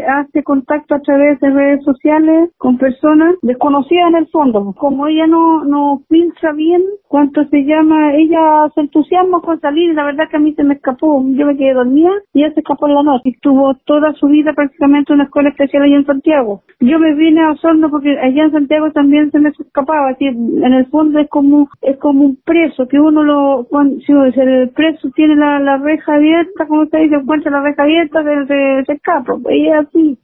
hace contacto a través de redes sociales con personas desconocidas en el fondo. Como ella no filtra bien cuánto se llama, ella se entusiasma con salir y la verdad que a mí se me escapó. Yo me quedé dormida y ella se escapó en la noche. Estuvo toda su vida prácticamente en una escuela especial allá en Santiago. Yo me vine a Osorno porque allá en Santiago también se me escapaba. Así, en el fondo es como un preso, que uno si el preso tiene la reja abierta, como se dice, encuentra la reja abierta, se escapa. Pues ella así.